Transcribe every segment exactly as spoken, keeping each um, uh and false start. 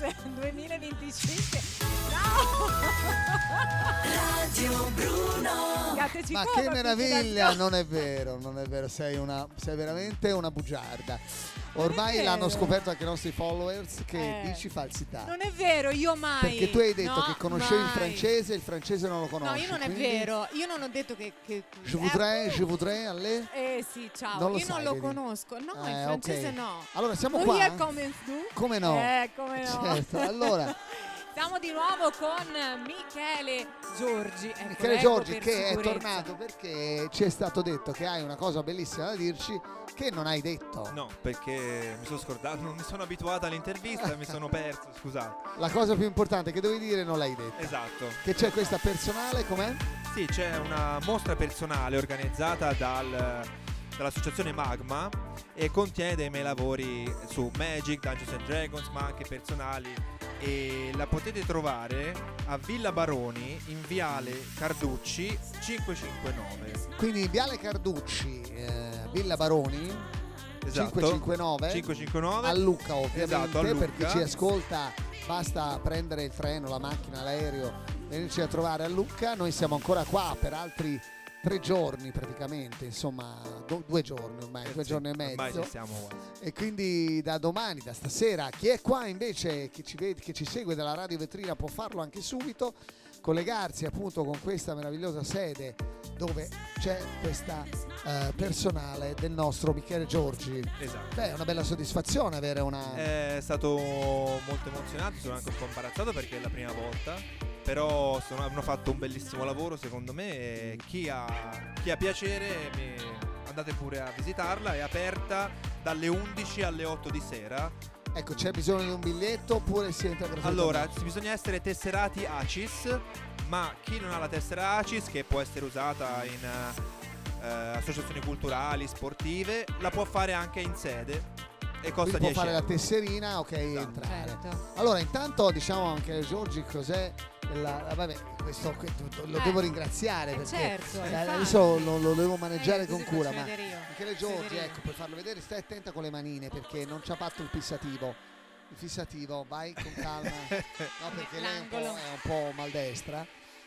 duemilaventicinque. Ciao! Radio Bruno. Ma che meraviglia, non è vero, non è vero, sei una sei veramente una bugiarda. Ormai l'hanno scoperto anche i nostri followers che eh, dici falsità. Non è vero, io mai. Perché tu hai detto no, che conoscevi mai. il francese e il francese non lo conosci. No, io non quindi... è vero. Io non ho detto che... che je voudrais, eh, je voudrais aller. Eh sì, ciao. Non lo io sai, non lo vedi? conosco. No, eh, il francese okay. no. Allora siamo Vous qua. Come, come no? Eh, come no. Certo, allora... Siamo di nuovo con Michele Giorgi. Ecco, Michele ecco Giorgi per che sicurezza. è tornato perché ci è stato detto che hai una cosa bellissima da dirci che non hai detto. No, perché mi sono scordato, non mi sono abituato all'intervista, mi sono perso, scusate. La cosa più importante che dovevi dire non l'hai detta. Esatto. Che c'è questa personale, com'è? Sì, c'è una mostra personale organizzata dal... dall'associazione Magma e contiene dei miei lavori su Magic, Dungeons and Dragons, ma anche personali, e la potete trovare a Villa Baroni in Viale Carducci cinquecentocinquantanove. Quindi Viale Carducci, eh, Villa Baroni, esatto. cinquecentocinquantanove, cinquecentocinquantanove a Lucca ovviamente, esatto, a Lucca. Per chi ci ascolta basta prendere il treno, la macchina, l'aereo, venirci a trovare a Lucca. Noi siamo ancora qua per altri tre giorni praticamente, insomma do, due giorni ormai, eh due sì, giorni e mezzo. Ormai ci siamo qua. E quindi da domani, da stasera, chi è qua invece, che ci, vede, che ci segue dalla radio vetrina può farlo anche subito, collegarsi appunto con questa meravigliosa sede dove c'è questa uh, personale del nostro Michele Giorgi. Esatto. Beh, è una bella soddisfazione avere una... È stato molto emozionato, sono anche un po' imbarazzato perché è la prima volta, però sono, hanno fatto un bellissimo lavoro secondo me e chi ha, chi ha piacere mi, andate pure a visitarla, è aperta dalle undici alle otto di sera. Ecco, c'è bisogno di un biglietto oppure si entra gratuitamente? Allora, bisogna essere tesserati A C I S, ma chi non ha la tessera A C I S, che può essere usata in uh, associazioni culturali, sportive, la può fare anche in sede e costa quindi dieci può fare euro. La tesserina, ok, esatto. Entrare. Certo. Allora, intanto diciamo anche a Giorgi cos'è la, la, vabbè, questo lo eh, devo ringraziare eh perché certo, eh, adesso lo, lo devo maneggiare eh, con cura, ma io. Michele Giorgi, ecco, per farlo vedere stai attenta con le manine perché non ci ha fatto il fissativo. Il fissativo, vai con calma, no, perché lei è un, po', è un po' maldestra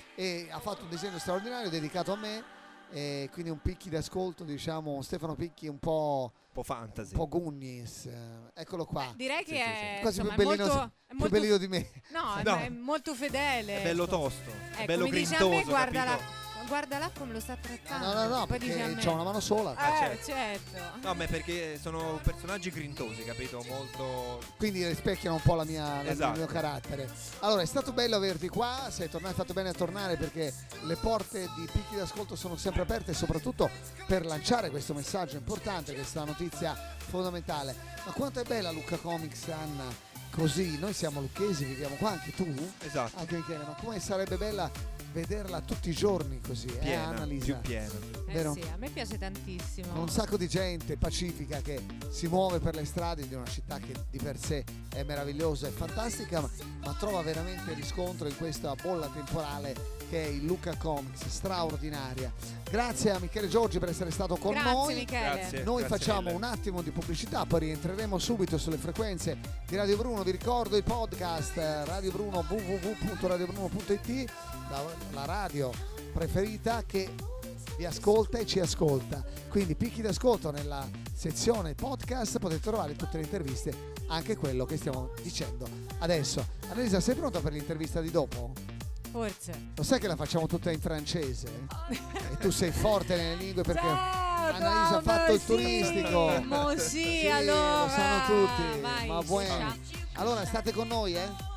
e ha fatto un disegno straordinario dedicato a me, e quindi un Picchi d'ascolto, diciamo Stefano Picchi un po', un po' fantasy, un po' Gunnis, eccolo qua. Beh, direi che sì, è, sì, sì. Quasi insomma, più bellino, molto, più molto, bellino di me. No, no. è molto fedele. È bello ecco. tosto, Ecco, è bello mi dice grintoso, a me, guarda capito? la, guarda là come lo sta trattando. No, no, no, poi dice a perché me. c'ha una mano sola. Eh, certo. certo. No, ma perché sono personaggi grintosi, capito? Molto... Quindi rispecchiano un po' la mia, la- Esatto. il mio carattere. Allora, è stato bello averti qua, sei tornato, hai fatto bene a tornare perché le porte di Picchi d'ascolto sono sempre aperte e soprattutto per lanciare questo messaggio importante, questa notizia fondamentale. Ma quanto è bella Lucca Comics, Anna? Così, noi siamo lucchesi, viviamo qua, anche tu? Esatto. Anche Michele, ma come sarebbe bella vederla tutti i giorni così, eh, Piena, Annalisa? più piena. Eh Vero? sì, a me piace tantissimo. Con un sacco di gente pacifica che si muove per le strade di una città che di per sé è meravigliosa e fantastica, ma, ma trova veramente riscontro in questa bolla temporale che è il Lucca Comics, straordinaria. Grazie a Michele Giorgi per essere stato con Grazie, noi. Michele. Grazie. Noi grazie facciamo mille. un attimo di pubblicità, poi rientreremo subito sulle frequenze di Radio Bruno. Vi ricordo il podcast eh, Radio Bruno, w w w punto radio bruno punto i t, la, la radio preferita che vi ascolta e ci ascolta. Quindi Picchi d'ascolto nella sezione podcast potete trovare tutte le interviste, anche quello che stiamo dicendo adesso. Annalisa, sei pronta per l'intervista di dopo? Forse. Lo sai che la facciamo tutta in francese? E tu sei forte nelle lingue perché Ciao, Annalisa ha fatto il sì, turistico. mo sì, Sì, allora. lo sanno tutti. Vai, Ma bueno. ciao. Allora state con noi, eh?